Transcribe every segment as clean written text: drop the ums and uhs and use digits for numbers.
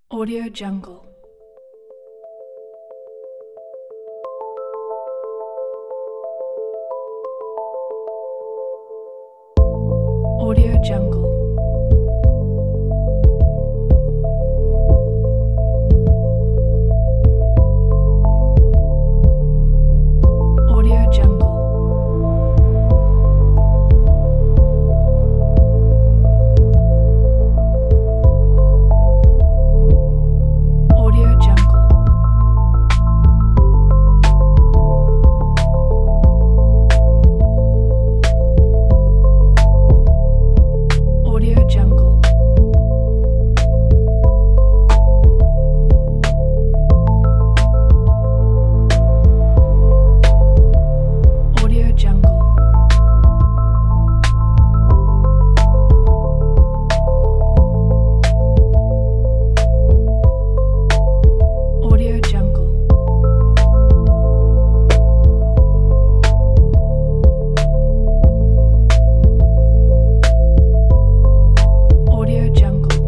Audio Jungle. Audio Jungle. Audio Jungle. Audio Jungle. Audio Jungle. Audio Jungle. Audio Jungle. Audio Jungle.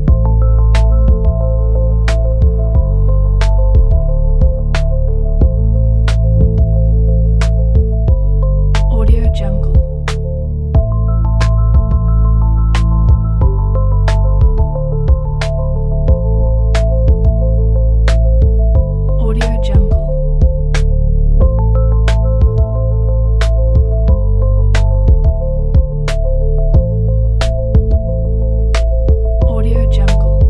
Audio Jungle. Audio Jungle. Audio Jungle.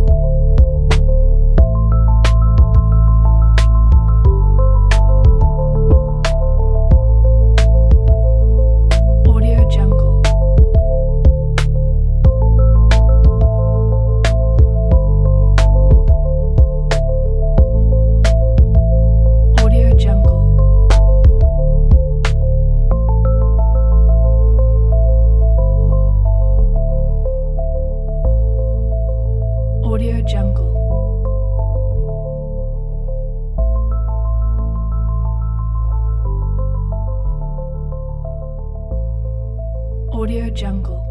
Audio Jungle. Audio Jungle. Audio Jungle. Audio Jungle.